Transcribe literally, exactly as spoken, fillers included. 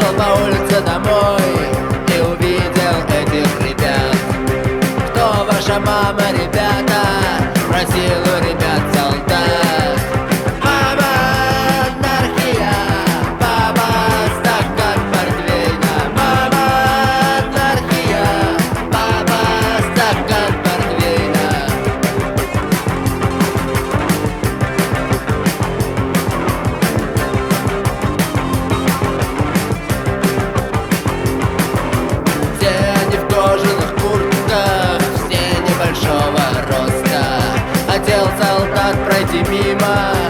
шел по улице домой и увидел этих ребят. Кто ваша мама, ребята? Спросил у ребят солдат. Мама, анархия, папа, стакан портвейна. Мама, анархия, папа, стакан портвейна. Все они в кожаных куртках, все небольшого роста. Хотел солдат пройти мимо,